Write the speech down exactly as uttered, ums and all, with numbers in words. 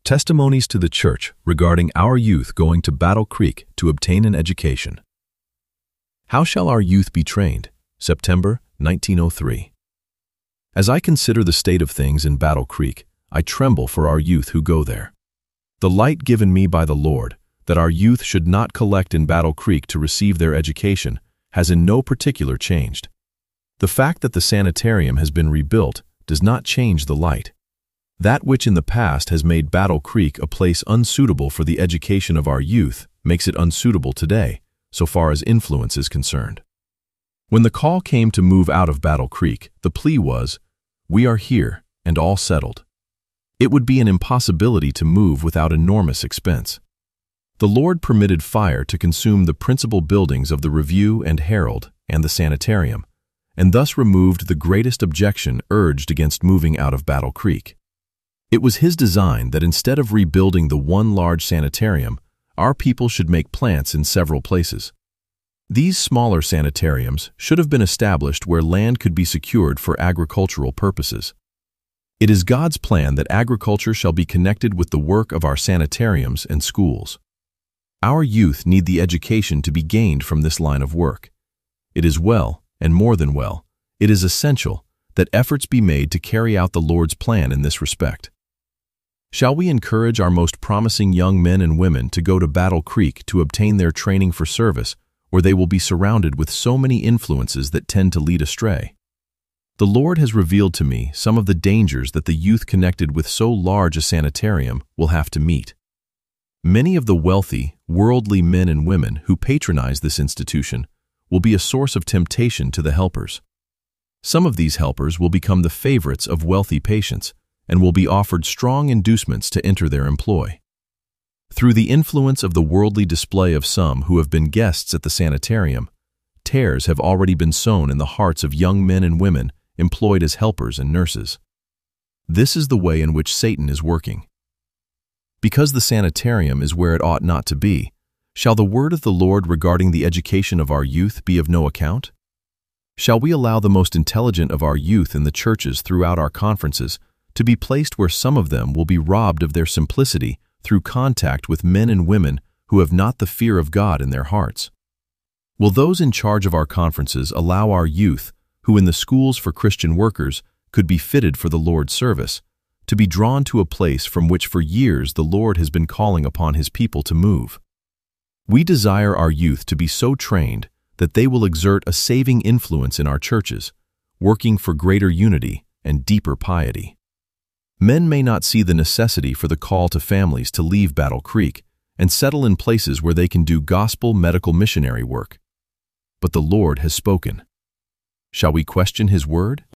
Testimonies to the Church regarding our youth going to Battle Creek to obtain an education. How shall our youth be trained? September nineteen oh three. As I consider the state of things in Battle Creek, I tremble for our youth who go there. The light given me by the Lord, that our youth should not collect in Battle Creek to receive their education, has in no particular changed. The fact that the sanitarium has been rebuilt does not change the light. That which in the past has made Battle Creek a place unsuitable for the education of our youth makes it unsuitable today, so far as influence is concerned. When the call came to move out of Battle Creek, the plea was, "We are here and all settled." It would be an impossibility to move without enormous expense. The Lord permitted fire to consume the principal buildings of the Review and Herald and the sanitarium, and thus removed the greatest objection urged against moving out of Battle Creek. It was His design that instead of rebuilding the one large sanitarium, our people should make plants in several places. These smaller sanitariums should have been established where land could be secured for agricultural purposes. It is God's plan that agriculture shall be connected with the work of our sanitariums and schools. Our youth need the education to be gained from this line of work. It is well, and more than well, it is essential that efforts be made to carry out the Lord's plan in this respect. Shall we encourage our most promising young men and women to go to Battle Creek to obtain their training for service, where they will be surrounded with so many influences that tend to lead astray? The Lord has revealed to me some of the dangers that the youth connected with so large a sanitarium will have to meet. Many of the wealthy, worldly men and women who patronize this institution will be a source of temptation to the helpers. Some of these helpers will become the favorites of wealthy patients and will be offered strong inducements to enter their employ. Through the influence of the worldly display of some who have been guests at the sanitarium, tares have already been sown in the hearts of young men and women employed as helpers and nurses. This is the way in which Satan is working. Because the sanitarium is where it ought not to be, shall the word of the Lord regarding the education of our youth be of no account? Shall we allow the most intelligent of our youth in the churches throughout our conferences to be placed where some of them will be robbed of their simplicity through contact with men and women who have not the fear of God in their hearts? Will those in charge of our conferences allow our youth, who in the schools for Christian workers could be fitted for the Lord's service, to be drawn to a place from which for years the Lord has been calling upon His people to move? We desire our youth to be so trained that they will exert a saving influence in our churches, working for greater unity and deeper piety. Men may not see the necessity for the call to families to leave Battle Creek and settle in places where they can do gospel medical missionary work. But the Lord has spoken. Shall we question His word?